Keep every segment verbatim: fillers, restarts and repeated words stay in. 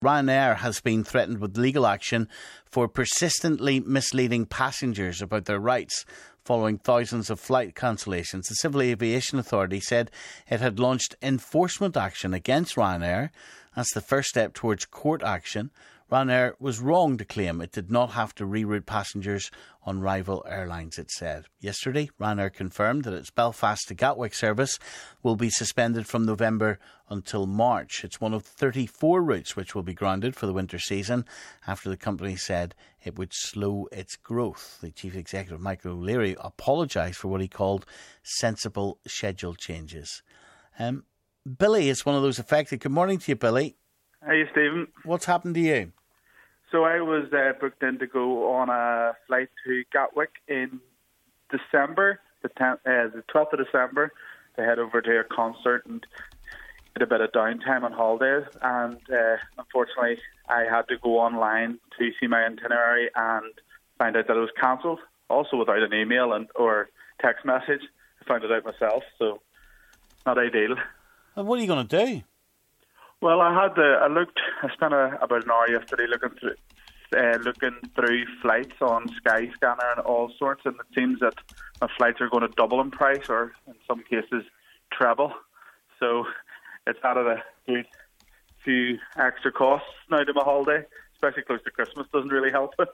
Ryanair has been threatened with legal action for persistently misleading passengers about their rights following thousands of flight cancellations. The Civil Aviation Authority said it had launched enforcement action against Ryanair as the first step towards court action. Ryanair was wrong to claim it did not have to reroute passengers on rival airlines, it said. Yesterday, Ryanair confirmed that its Belfast to Gatwick service will be suspended from November until March. It's one of thirty-four routes which will be grounded for the winter season after the company said it would slow its growth. The Chief Executive, Michael O'Leary, apologised for what he called sensible schedule changes. Um, Billy is one of those affected. Good morning to you, Billy. Hey, Stephen. What's happened to you? So I was uh, booked in to go on a flight to Gatwick in December, the tenth, uh, the twelfth of December, to head over to a concert and get a bit of downtime on holidays. And uh, unfortunately, I had to go online to see my itinerary and find out that it was cancelled, also without an email and or text message. I found it out myself, so not ideal. And what are you going to do? Well, I had the, I looked. I spent a, about an hour yesterday looking through, uh, looking through flights on Skyscanner and all sorts, and it seems that my flights are going to double in price, or in some cases treble. So it's added a good few extra costs now to my holiday, especially close to Christmas. Doesn't really help it.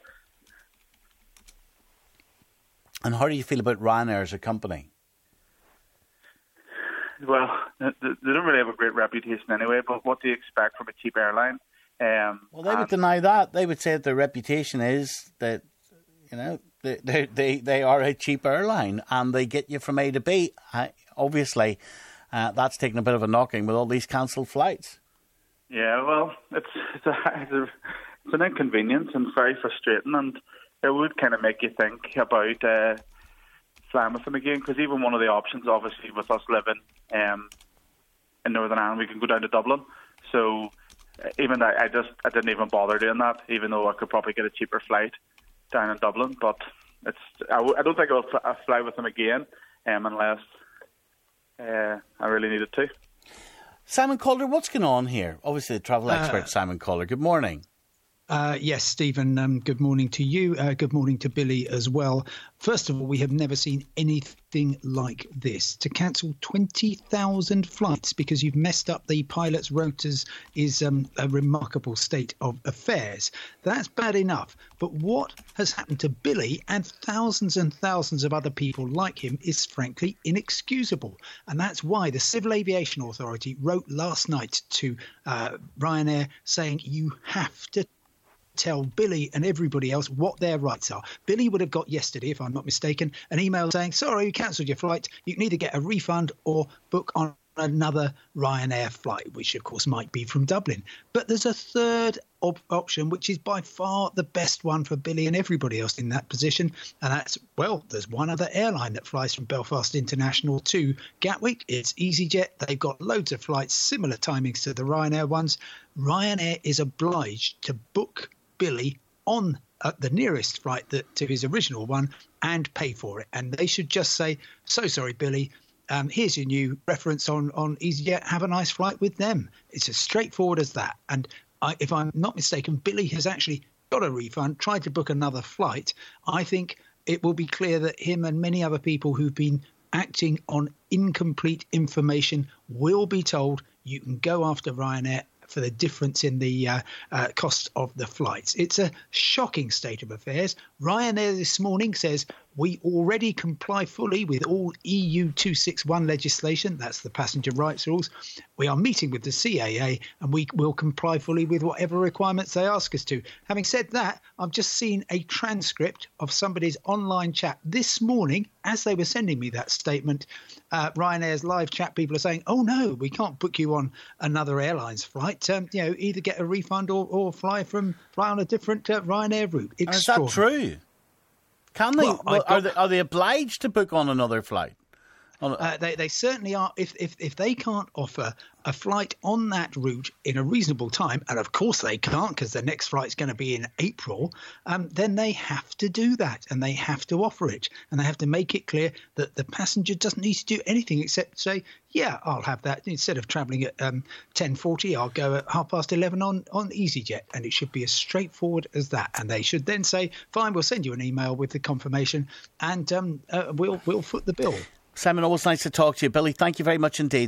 And how do you feel about Ryanair as a company? Well, they don't really have a great reputation anyway, but what do you expect from a cheap airline? Um, well, they would deny that. They would say that their reputation is that, you know, they they they, they are a cheap airline and they get you from A to B. I, obviously, uh, that's taken a bit of a knocking with all these cancelled flights. Yeah, well, it's it's, a, it's, a, it's an inconvenience and very frustrating, and it would kind of make you think about uh, flying with them again, because even one of the options, obviously, with us living um, in Northern Ireland, we can go down to Dublin. So even I, I just I didn't even bother doing that, even though I could probably get a cheaper flight down in Dublin. But it's I, w- I don't think I'll, fl- I'll fly with them again um, unless uh, I really needed to. Simon Calder, what's going on here? Obviously, the travel expert, uh, Simon Calder. Good morning. Uh, yes, Stephen, um, good morning to you. Uh, good morning to Billy as well. First of all, we have never seen anything like this. To cancel twenty thousand flights because you've messed up the pilots' rotas is um, a remarkable state of affairs. That's bad enough. But what has happened to Billy and thousands and thousands of other people like him is frankly inexcusable. And that's why the Civil Aviation Authority wrote last night to uh, Ryanair saying you have to tell Billy and everybody else what their rights are. Billy would have got yesterday, if I'm not mistaken, an email saying, sorry, you cancelled your flight. You can either get a refund or book on another Ryanair flight, which of course might be from Dublin. But there's a third op- option, which is by far the best one for Billy and everybody else in that position. And that's, well, there's one other airline that flies from Belfast International to Gatwick. It's EasyJet. They've got loads of flights, similar timings to the Ryanair ones. Ryanair is obliged to book Billy on uh, the nearest flight that, to his original one and pay for it. And they should just say, so sorry, Billy, um, here's your new reference on, on EasyJet. Have a nice flight with them. It's as straightforward as that. And I, if I'm not mistaken, Billy has actually got a refund, tried to book another flight. I think it will be clear that him and many other people who've been acting on incomplete information will be told you can go after Ryanair for the difference in the uh, uh, cost of the flights. It's a shocking state of affairs. Ryanair this morning says we already comply fully with all E U two sixty-one legislation. That's the passenger rights rules. We are meeting with the C A A and we will comply fully with whatever requirements they ask us to. Having said that, I've just seen a transcript of somebody's online chat this morning as they were sending me that statement. Uh, Ryanair's live chat people are saying, oh no, we can't book you on another airline's flight. Um, you know, either get a refund or, or fly from fly on a different uh, Ryanair route. Is that true? Can they? Well, well, got, are they? Are they obliged to book on another flight? Oh, no. uh, they they certainly are. If if if they can't offer a flight on that route in a reasonable time, and of course they can't because the next flight's going to be in April, um, then they have to do that and they have to offer it, and they have to make it clear that the passenger doesn't need to do anything except say, yeah, I'll have that. Instead of travelling at um, ten forty, I'll go at half past eleven on, on EasyJet, and it should be as straightforward as that. And they should then say, fine, we'll send you an email with the confirmation, and um, uh, we'll we'll foot the bill. Simon, always nice to talk to you. Billy, thank you very much indeed.